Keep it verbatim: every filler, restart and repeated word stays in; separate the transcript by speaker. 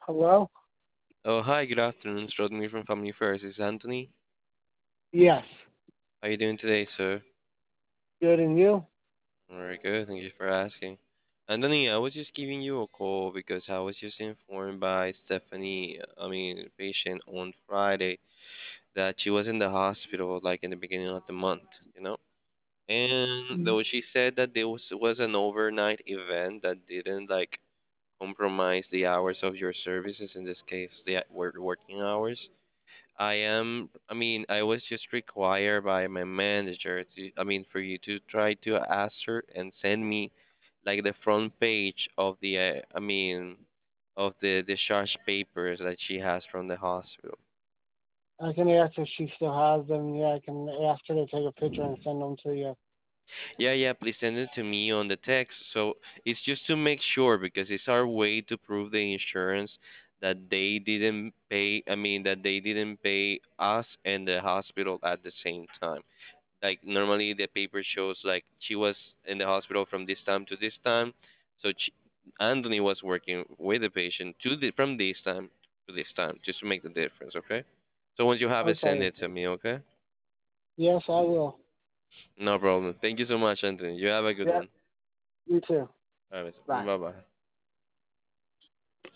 Speaker 1: Hello?
Speaker 2: Oh, hi, good afternoon. It's Rodney from Family Affairs. Is Anthony?
Speaker 1: Yes.
Speaker 2: How you doing today, sir?
Speaker 1: Good, and you?
Speaker 2: Very good. Thank you for asking. Anthony, I was just giving you a call because I was just informed by Stephanie, I mean, patient on Friday, that she was in the hospital like in the beginning of the month, you know? And
Speaker 1: Mm.
Speaker 2: though she said that there was was an overnight event that didn't like compromise the hours of your services, in this case, the work working hours. I am, I mean, I was just required by my manager to, I mean, for you to try to ask her and send me like the front page of the, uh, I mean, of the discharge papers that she has from the hospital.
Speaker 1: I can ask if she still has them. Yeah, I can ask her to take a picture and send them to you.
Speaker 2: Yeah, yeah, please send it to me on the text. So it's just to make sure because it's our way to prove the insurance that they didn't pay, I mean, that they didn't pay us and the hospital at the same time. Like normally the paper shows like she was in the hospital from this time to this time. So she, Anthony was working with the patient to the from this time to this time just to make the difference, okay? So once you have it, send
Speaker 1: Okay.
Speaker 2: it to me, okay?
Speaker 1: Yes, I will.
Speaker 2: No problem. Thank you so much, Anthony. You have a good
Speaker 1: Yeah,
Speaker 2: one.
Speaker 1: you too.
Speaker 2: All right.
Speaker 1: Bye.
Speaker 2: Bye bye.